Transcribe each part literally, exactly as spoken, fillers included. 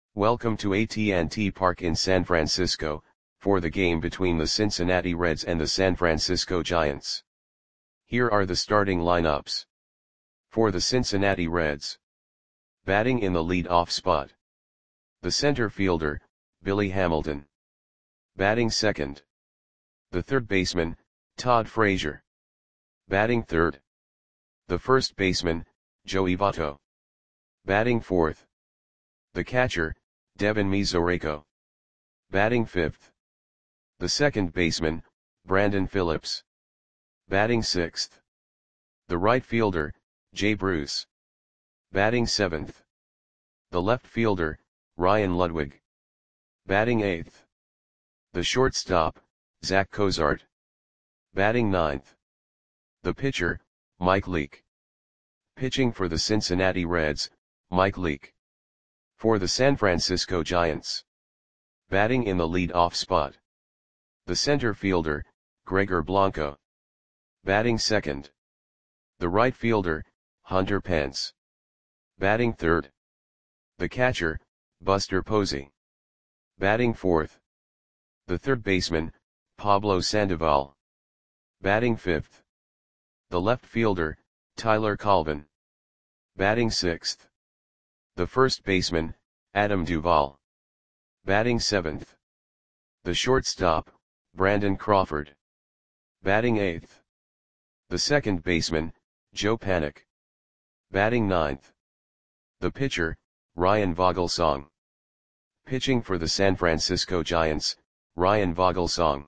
Welcome to A T and T Park in San Francisco, for the game between the Cincinnati Reds and the San Francisco Giants. Here are the starting lineups. For the Cincinnati Reds. Batting in the lead-off spot. The center fielder, Billy Hamilton. Batting second. The third baseman, Todd Frazier. Batting third. The first baseman, Joey Votto. Batting fourth. The catcher, Devin Mesoraco. Batting fifth. The second baseman, Brandon Phillips. Batting sixth. The right fielder, Jay Bruce. Batting seventh. The left fielder, Ryan Ludwig. Batting eighth. The shortstop, Zach Cozart. Batting ninth. The pitcher, Mike Leake. Pitching for the Cincinnati Reds, Mike Leake. For the San Francisco Giants. Batting in the lead-off spot. The center fielder, Gregor Blanco. Batting second. The right fielder, Hunter Pence. Batting third. The catcher, Buster Posey. Batting fourth. The third baseman, Pablo Sandoval. Batting fifth. The left fielder, Tyler Colvin. Batting sixth. The first baseman, Adam Duvall. Batting seventh. The shortstop, Brandon Crawford. Batting eighth. The second baseman, Joe Panik. Batting ninth. The pitcher, Ryan Vogelsong. Pitching for the San Francisco Giants, Ryan Vogelsong.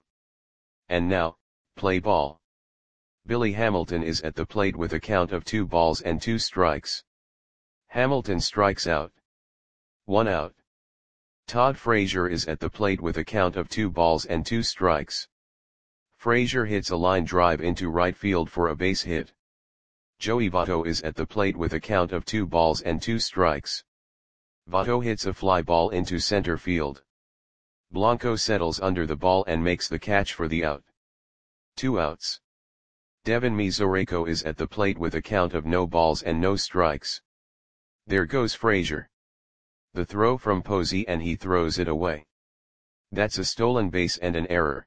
And now, play ball. Billy Hamilton is at the plate with a count of two balls and two strikes. Hamilton strikes out. One out. Todd Frazier is at the plate with a count of two balls and two strikes. Frazier hits a line drive into right field for a base hit. Joey Votto is at the plate with a count of two balls and two strikes. Votto hits a fly ball into center field. Blanco settles under the ball and makes the catch for the out. Two outs. Devin Mesoraco is at the plate with a count of no balls and no strikes. There goes Frazier. The throw from Posey and he throws it away. That's a stolen base and an error.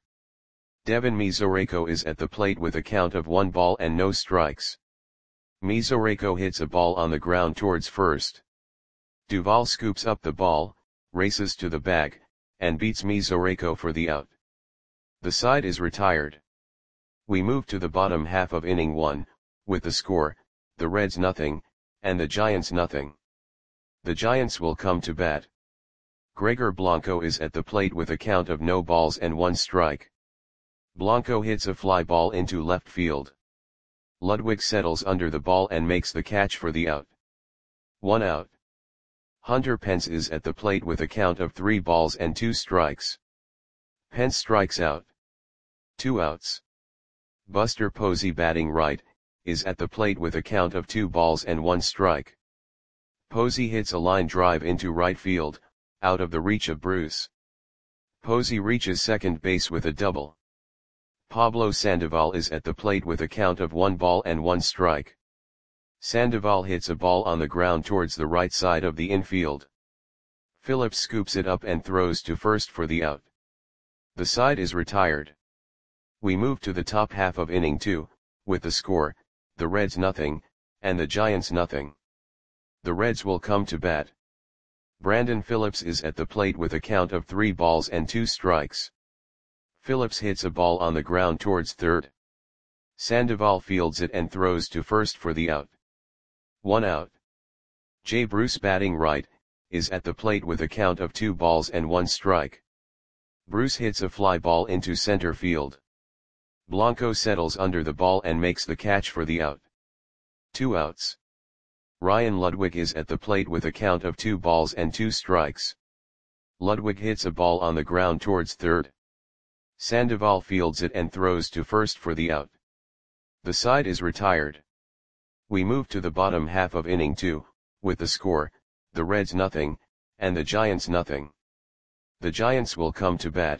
Devin Mesoraco is at the plate with a count of one ball and no strikes. Mesoraco hits a ball on the ground towards first. Duvall scoops up the ball, races to the bag, and beats Mesoraco for the out. The side is retired. We move to the bottom half of inning one, with the score, the Reds nothing, and the Giants nothing. The Giants will come to bat. Gregor Blanco is at the plate with a count of no balls and one strike. Blanco hits a fly ball into left field. Ludwig settles under the ball and makes the catch for the out. One out. Hunter Pence is at the plate with a count of three balls and two strikes. Pence strikes out. Two outs. Buster Posey, batting right, is at the plate with a count of two balls and one strike. Posey hits a line drive into right field, out of the reach of Bruce. Posey reaches second base with a double. Pablo Sandoval is at the plate with a count of one ball and one strike. Sandoval hits a ball on the ground towards the right side of the infield. Phillips scoops it up and throws to first for the out. The side is retired. We move to the top half of inning two, with the score, the Reds nothing, and the Giants nothing. The Reds will come to bat. Brandon Phillips is at the plate with a count of three balls and two strikes. Phillips hits a ball on the ground towards third. Sandoval fields it and throws to first for the out. One out. Jay Bruce, batting right, is at the plate with a count of two balls and one strike. Bruce hits a fly ball into center field. Blanco settles under the ball and makes the catch for the out. Two outs. Ryan Ludwig is at the plate with a count of two balls and two strikes. Ludwig hits a ball on the ground towards third. Sandoval fields it and throws to first for the out. The side is retired. We move to the bottom half of inning two, with the score, the Reds nothing, and the Giants nothing. The Giants will come to bat.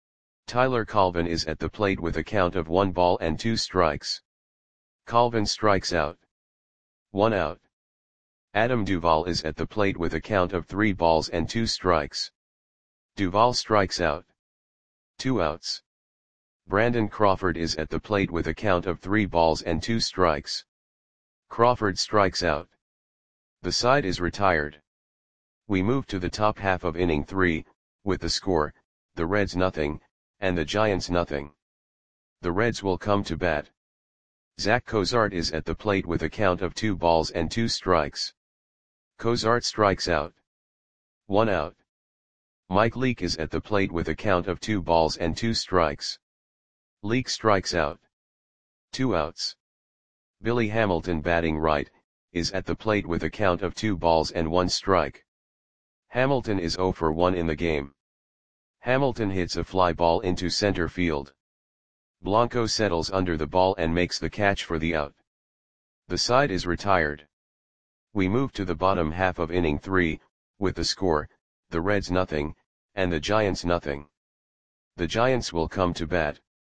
Tyler Colvin is at the plate with a count of one ball and two strikes. Colvin strikes out. One out. Adam Duvall is at the plate with a count of three balls and two strikes. Duvall strikes out. Two outs. Brandon Crawford is at the plate with a count of three balls and two strikes. Crawford strikes out. The side is retired. We move to the top half of inning three, with the score, the Reds nothing, and the Giants nothing. The Reds will come to bat. Zach Cozart is at the plate with a count of two balls and two strikes. Cozart strikes out. One out. Mike Leake is at the plate with a count of two balls and two strikes. Leake strikes out. Two outs. Billy Hamilton, batting right, is at the plate with a count of two balls and one strike. Hamilton is oh for one in the game. Hamilton hits a fly ball into center field. Blanco settles under the ball and makes the catch for the out. The side is retired. We move to the bottom half of inning three, with the score, the Reds nothing, and the Giants nothing. The Giants will come to bat.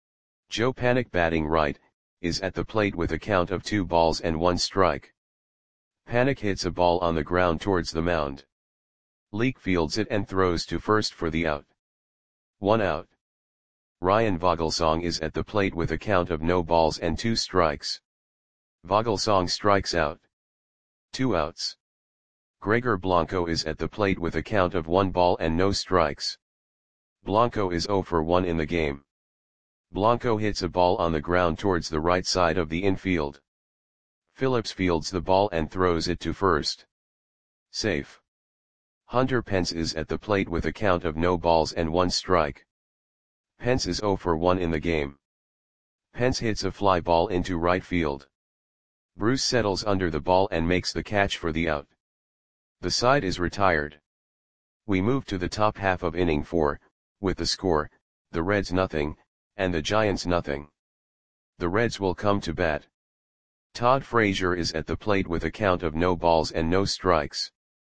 Joe Panik, batting right, is at the plate with a count of two balls and one strike. Panik hits a ball on the ground towards the mound. Leake fields it and throws to first for the out. One out. Ryan Vogelsong is at the plate with a count of no balls and two strikes. Vogelsong strikes out. Two outs. Gregor Blanco is at the plate with a count of one ball and no strikes. Blanco is oh for one in the game. Blanco hits a ball on the ground towards the right side of the infield. Phillips fields the ball and throws it to first. Safe. Hunter Pence is at the plate with a count of no balls and one strike. Pence is oh for one in the game. Pence hits a fly ball into right field. Bruce settles under the ball and makes the catch for the out. The side is retired. We move to the top half of inning four, with the score, the Reds nothing, and the Giants nothing. The Reds will come to bat. Todd Frazier is at the plate with a count of no balls and no strikes.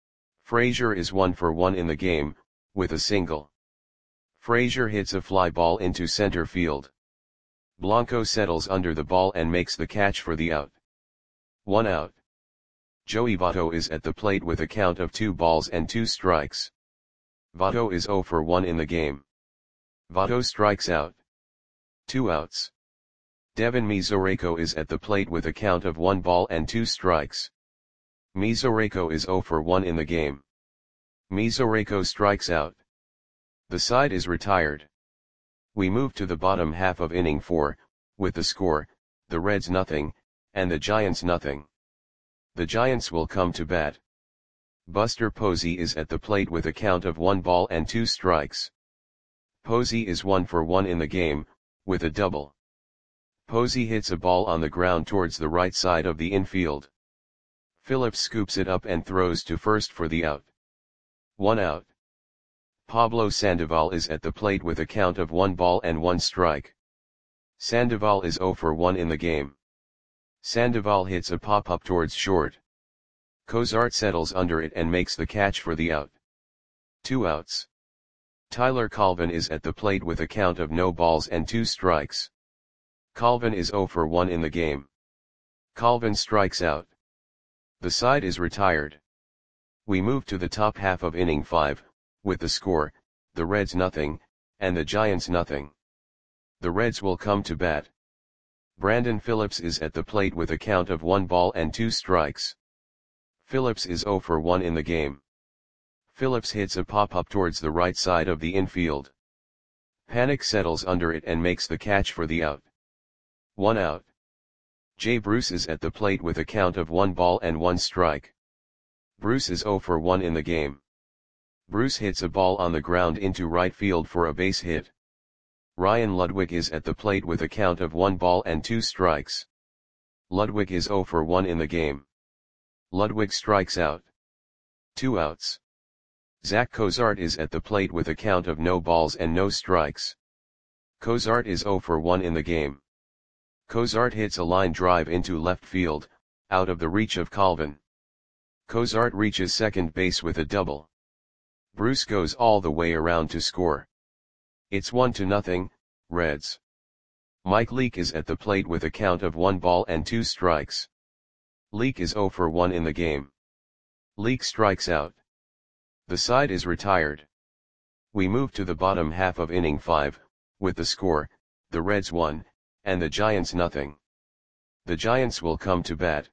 Frazier is one for one in the game, with a single. Frazier hits a fly ball into center field. Blanco settles under the ball and makes the catch for the out. One out. Joey Votto is at the plate with a count of two balls and two strikes. Votto is oh for one in the game. Votto strikes out. Two outs. Devin Mesoraco is at the plate with a count of one ball and two strikes. Mesoraco is oh for one in the game. Mesoraco strikes out. The side is retired. We move to the bottom half of inning four, with the score, the Reds nothing, and the Giants nothing. The Giants will come to bat. Buster Posey is at the plate with a count of one ball and two strikes. Posey is one for one in the game, with a double. Posey hits a ball on the ground towards the right side of the infield. Phillips scoops it up and throws to first for the out. One out. Pablo Sandoval is at the plate with a count of one ball and one strike. Sandoval is oh for one in the game. Sandoval hits a pop-up towards short. Cozart settles under it and makes the catch for the out. Two outs. Tyler Colvin is at the plate with a count of no balls and two strikes. Colvin is oh for one in the game. Colvin strikes out. The side is retired. We move to the top half of inning five, with the score, the Reds nothing, and the Giants nothing. The Reds will come to bat. Brandon Phillips is at the plate with a count of one ball and two strikes. Phillips is oh for one in the game. Phillips hits a pop-up towards the right side of the infield. Panik settles under it and makes the catch for the out. One out. Jay Bruce is at the plate with a count of one ball and one strike. Bruce is oh for one in the game. Bruce hits a ball on the ground into right field for a base hit. Ryan Ludwig is at the plate with a count of one ball and two strikes. Ludwig is oh for one in the game. Ludwig strikes out. Two outs. Zach Cozart is at the plate with a count of no balls and no strikes. Cozart is oh for one in the game. Cozart hits a line drive into left field, out of the reach of Colvin. Cozart reaches second base with a double. Bruce goes all the way around to score. It's one to nothing, Reds. Mike Leake is at the plate with a count of one ball and two strikes. Leake is oh for one in the game. Leake strikes out. The side is retired. We move to the bottom half of inning five, with the score, the Reds one, and the Giants nothing. The Giants will come to bat.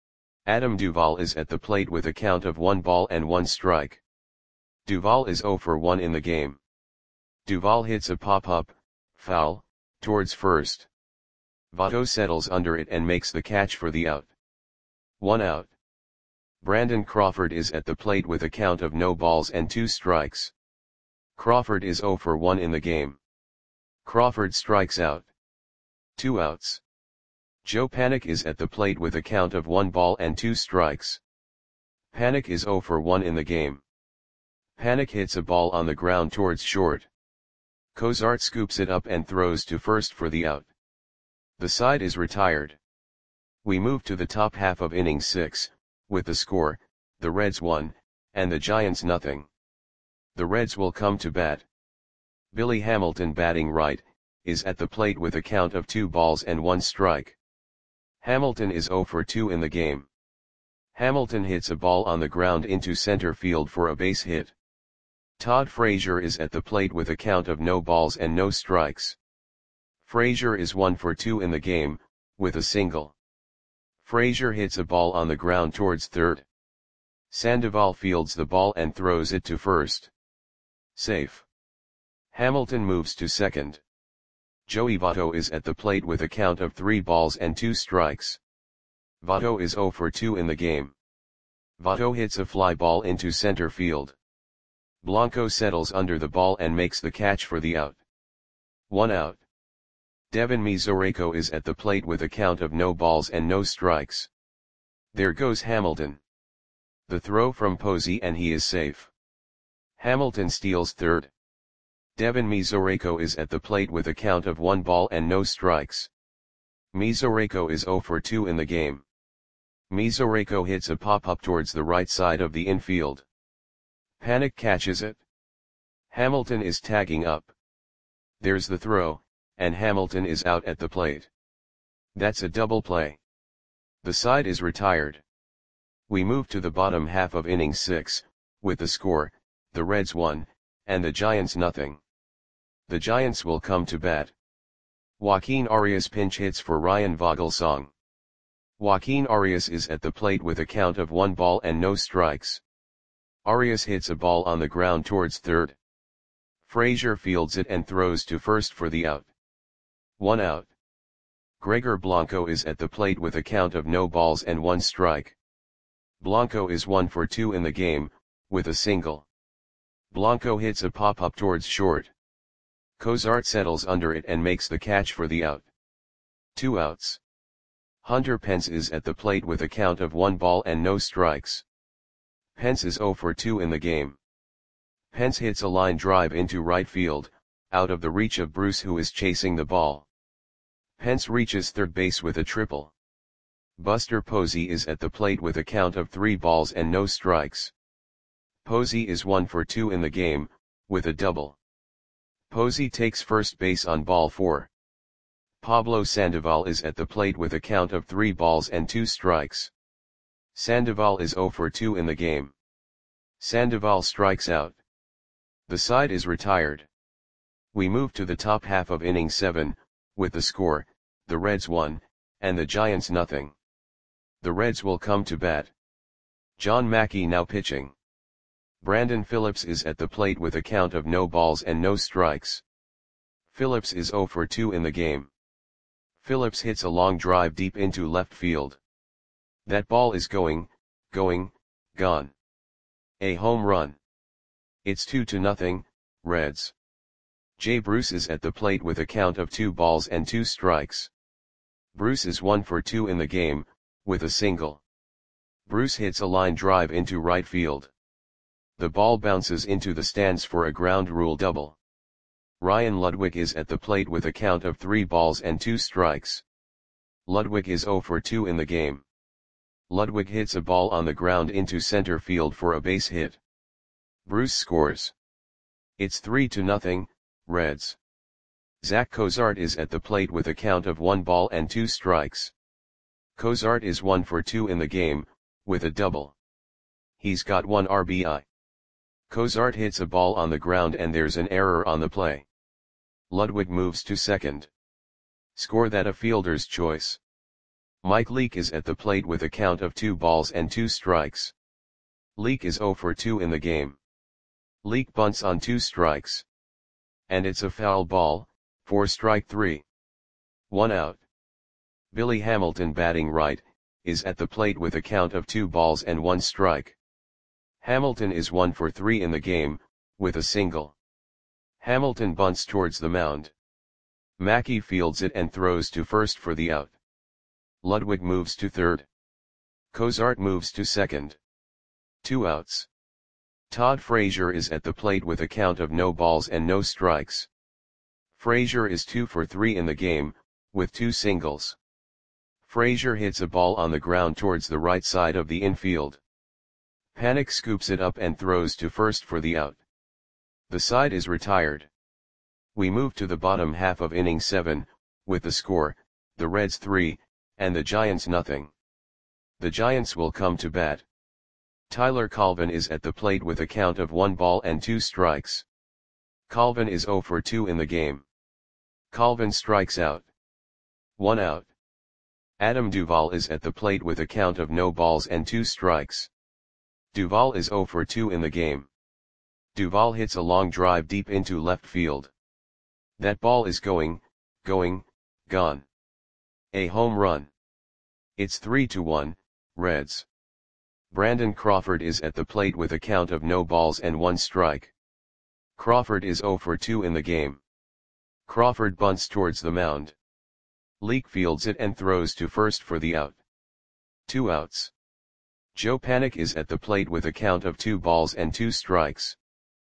Adam Duvall is at the plate with a count of one ball and one strike. Duvall is zero for one in the game. Duvall hits a pop-up, foul, towards first. Votto settles under it and makes the catch for the out. One out. Brandon Crawford is at the plate with a count of no balls and two strikes. Crawford is zero for one in the game. Crawford strikes out. Two outs. Joe Panik is at the plate with a count of one ball and two strikes. Panik is zero for one in the game. Panik hits a ball on the ground towards short. Cozart scoops it up and throws to first for the out. The side is retired. We move to the top half of inning six, with the score, the Reds one, and the Giants nothing. The Reds will come to bat. Billy Hamilton, batting right, is at the plate with a count of two balls and one strike. Hamilton is zero for two in the game. Hamilton hits a ball on the ground into center field for a base hit. Todd Frazier is at the plate with a count of no balls and no strikes. Frazier is one for two in the game, with a single. Frazier hits a ball on the ground towards third. Sandoval fields the ball and throws it to first. Safe. Hamilton moves to second. Joey Votto is at the plate with a count of three balls and two strikes. Votto is zero for two in the game. Votto hits a fly ball into center field. Blanco settles under the ball and makes the catch for the out. One out. Devin Mesoraco is at the plate with a count of no balls and no strikes. There goes Hamilton. The throw from Posey and he is safe. Hamilton steals third. Devin Mesoraco is at the plate with a count of one ball and no strikes. Mesoraco is zero for two in the game. Mesoraco hits a pop-up towards the right side of the infield. Panik catches it. Hamilton is tagging up. There's the throw, and Hamilton is out at the plate. That's a double play. The side is retired. We move to the bottom half of inning six, with the score, the Reds one, and the Giants nothing. The Giants will come to bat. Joaquin Arias pinch hits for Ryan Vogelsong. Joaquin Arias is at the plate with a count of one ball and no strikes. Arias hits a ball on the ground towards third. Frazier fields it and throws to first for the out. One out. Gregor Blanco is at the plate with a count of no balls and one strike. Blanco is one for two in the game, with a single. Blanco hits a pop-up towards short. Cozart settles under it and makes the catch for the out. Two outs. Hunter Pence is at the plate with a count of one ball and no strikes. Pence is zero for two in the game. Pence hits a line drive into right field, out of the reach of Bruce, who is chasing the ball. Pence reaches third base with a triple. Buster Posey is at the plate with a count of three balls and no strikes. Posey is one for two in the game, with a double. Posey takes first base on ball four. Pablo Sandoval is at the plate with a count of three balls and two strikes. Sandoval is zero for two in the game. Sandoval strikes out. The side is retired. We move to the top half of inning seven, with the score, the Reds one, and the Giants nothing. The Reds will come to bat. John Mackey now pitching. Brandon Phillips is at the plate with a count of no balls and no strikes. Phillips is zero for two in the game. Phillips hits a long drive deep into left field. That ball is going, going, gone. A home run. It's two to nothing, Reds. Jay Bruce is at the plate with a count of two balls and two strikes. Bruce is one for two in the game, with a single. Bruce hits a line drive into right field. The ball bounces into the stands for a ground rule double. Ryan Ludwig is at the plate with a count of three balls and two strikes. Ludwig is zero for two in the game. Ludwig hits a ball on the ground into center field for a base hit. Bruce scores. It's three to nothing, Reds. Zach Cozart is at the plate with a count of one ball and two strikes. Cozart is one for two in the game, with a double. He's got one R B I. Cozart hits a ball on the ground and there's an error on the play. Ludwig moves to second. Score that a fielder's choice. Mike Leake is at the plate with a count of two balls and two strikes. Leake is zero for two in the game. Leake bunts on two strikes. And it's a foul ball, for strike three. One out. Billy Hamilton, batting right, is at the plate with a count of two balls and one strike. Hamilton is one for three in the game, with a single. Hamilton bunts towards the mound. Mackey fields it and throws to first for the out. Ludwig moves to third. Cozart moves to second. Two outs. Todd Frazier is at the plate with a count of no balls and no strikes. Frazier is two for three in the game, with two singles. Frazier hits a ball on the ground towards the right side of the infield. Panik scoops it up and throws to first for the out. The side is retired. We move to the bottom half of inning seven, with the score, the Reds three, and the Giants nothing. The Giants will come to bat. Tyler Colvin is at the plate with a count of one ball and two strikes. Colvin is zero for two in the game. Colvin strikes out. One out. Adam Duvall is at the plate with a count of no balls and two strikes. Duvall is zero for two in the game. Duvall hits a long drive deep into left field. That ball is going, going, gone. A home run. It's three to one, Reds. Brandon Crawford is at the plate with a count of no balls and one strike. Crawford is zero for two in the game. Crawford bunts towards the mound. Leake fields it and throws to first for the out. Two outs. Joe Panik is at the plate with a count of two balls and two strikes.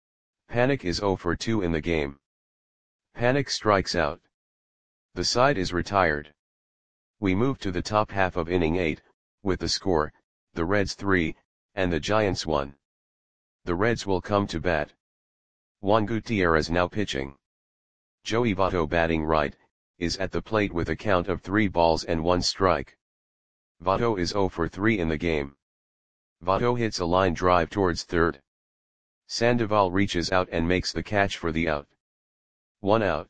Panik is zero for two in the game. Panik strikes out. The side is retired. We move to the top half of inning eight, with the score, the Reds three, and the Giants one. The Reds will come to bat. Juan Gutierrez now pitching. Joey Votto, batting right, is at the plate with a count of three balls and one strike. Votto is zero for three in the game. Votto hits a line drive towards third. Sandoval reaches out and makes the catch for the out. One out.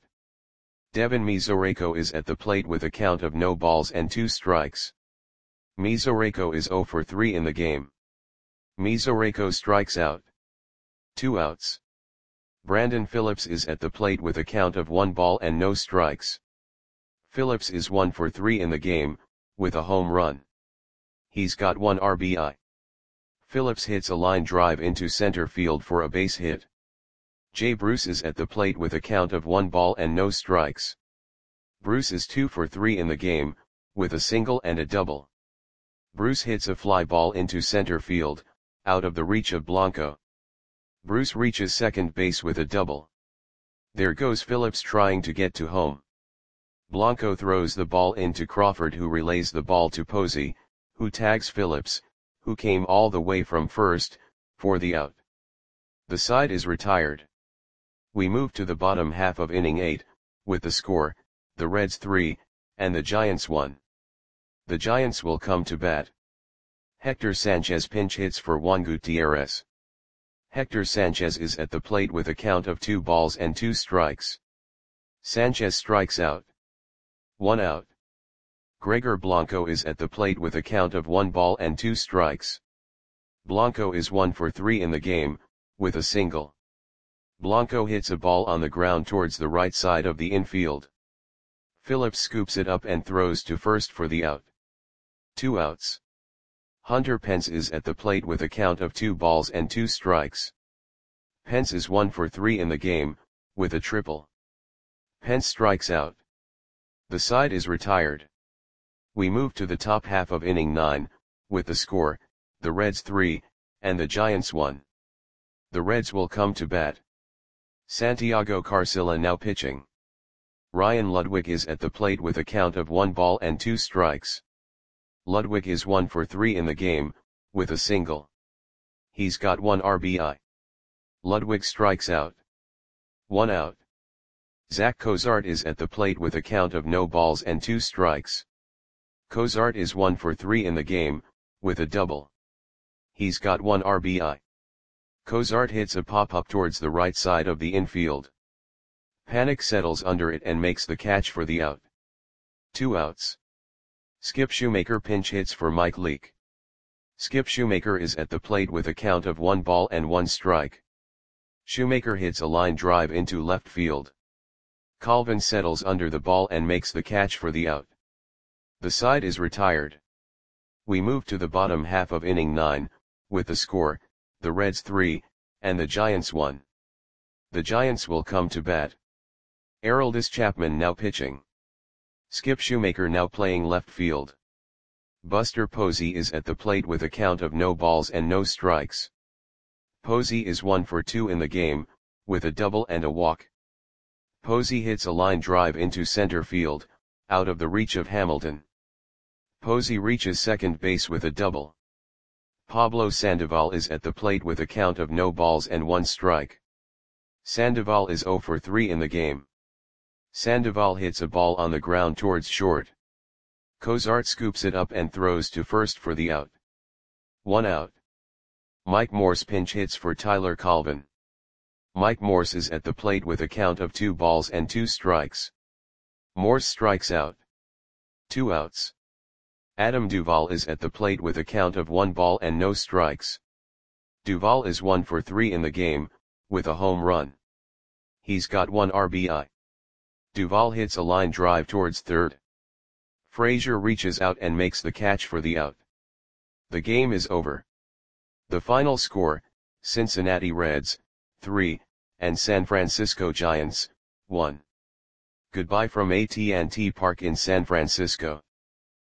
Devin Mesoraco is at the plate with a count of no balls and two strikes. Mesoraco is zero for three in the game. Mesoraco strikes out. Two outs. Brandon Phillips is at the plate with a count of one ball and no strikes. Phillips is one for three in the game, with a home run. He's got one R B I. Phillips hits a line drive into center field for a base hit. Jay Bruce is at the plate with a count of one ball and no strikes. Bruce is two for three in the game, with a single and a double. Bruce hits a fly ball into center field, out of the reach of Blanco. Bruce reaches second base with a double. There goes Phillips trying to get to home. Blanco throws the ball into Crawford, who relays the ball to Posey, who tags Phillips, who came all the way from first, for the out. The side is retired. We move to the bottom half of inning eight, with the score, the Reds three, and the Giants one. The Giants will come to bat. Hector Sanchez pinch hits for Juan Gutierrez. Hector Sanchez is at the plate with a count of two balls and two strikes. Sanchez strikes out. One out. Gregor Blanco is at the plate with a count of one ball and two strikes. Blanco is one for three in the game, with a single. Blanco hits a ball on the ground towards the right side of the infield. Phillips scoops it up and throws to first for the out. Two outs. Hunter Pence is at the plate with a count of two balls and two strikes. Pence is one for three in the game, with a triple. Pence strikes out. The side is retired. We move to the top half of inning nine, with the score, the Reds three, and the Giants one. The Reds will come to bat. Santiago Carcilla now pitching. Ryan Ludwig is at the plate with a count of one ball and two strikes. Ludwig is one for three in the game, with a single. He's got one R B I. Ludwig strikes out. One out. Zach Cozart is at the plate with a count of no balls and two strikes. Cozart is one for three in the game, with a double. He's got one R B I. Cozart hits a pop-up towards the right side of the infield. Panik settles under it and makes the catch for the out. Two outs. Skip Shoemaker pinch hits for Mike Leake. Skip Shoemaker is at the plate with a count of one ball and one strike. Shoemaker hits a line drive into left field. Colvin settles under the ball and makes the catch for the out. The side is retired. We move to the bottom half of inning nine, with the score, the Reds three, and the Giants one. The Giants will come to bat. Aroldis Chapman now pitching. Skip Shoemaker now playing left field. Buster Posey is at the plate with a count of no balls and no strikes. Posey is one for two in the game, with a double and a walk. Posey hits a line drive into center field, out of the reach of Hamilton. Posey reaches second base with a double. Pablo Sandoval is at the plate with a count of no balls and one strike. Sandoval is zero for three in the game. Sandoval hits a ball on the ground towards short. Cozart scoops it up and throws to first for the out. One out. Mike Morse pinch hits for Tyler Colvin. Mike Morse is at the plate with a count of two balls and two strikes. Morse strikes out. Two outs. Adam Duvall is at the plate with a count of one ball and no strikes. Duvall is one for three in the game, with a home run. He's got one R B I. Duvall hits a line drive towards third. Frazier reaches out and makes the catch for the out. The game is over. The final score, Cincinnati Reds, three, and San Francisco Giants, one. Goodbye from A T and T Park in San Francisco.